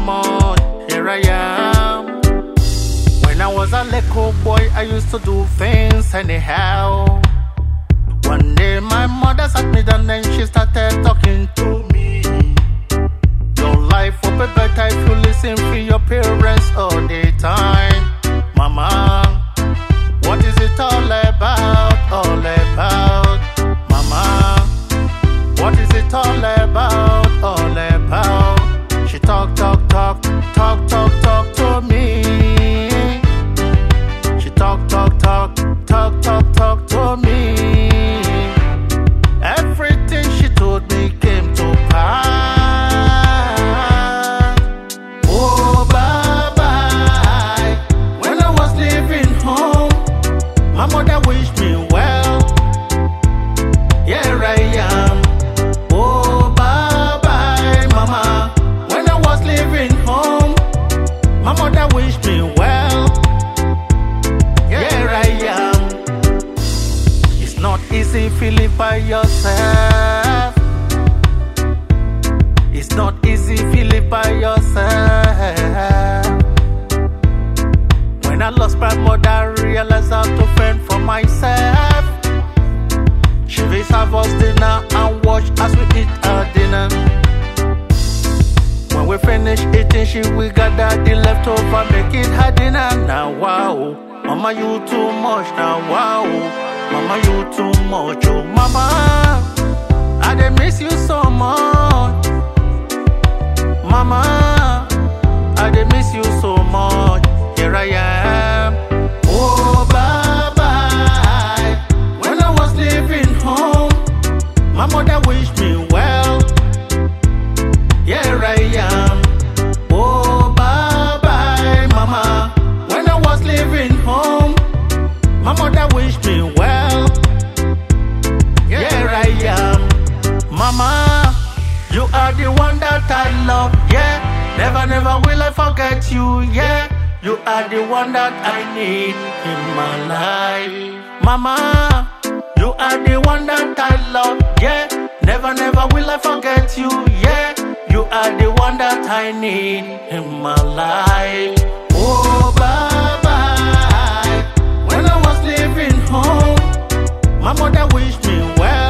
much, here I am. When I was a little boy, I used to do things anyhow. One day my mother sat me down and she started talking to me. Your life will be better if you listen to your parents all the time. Mama, what is it all about, all about? Mama, what is it all about, all about? She talk to me. She talk to me. Everything she told me came to pass. Oh, bye-bye. When I was leaving home, my mother wished me well. Here I am. Oh, bye-bye, mama. When I was leaving home, my mother wished me well. Here I am. It's not easy if you live by yourself. It's not easy if you live by yourself. When I lost my mother, I realized how to fend for myself. She will serve us dinner and watch as we eat our dinner. When we finish eating, she will gather the leftover, make it her dinner. Now wow, mama you too much. Now wow, mama you too much. Oh mama, I dey miss you so much. Mama, I dey miss you so much. Here I am. Oh bye-bye. When I was leaving home, my mother wished me well. Here I am. Oh bye-bye, mama. When I was leaving home, my mother wished me well. Here I am. Mama, you are the one that I love, yeah. Never will I forget you, yeah. You are the one that I need in my life. Mama, you are the one that I love, yeah. Never will I forget you, yeah. You are the one that I need in my life. Oh, bye-bye. When I was leaving home, my mother wished me well.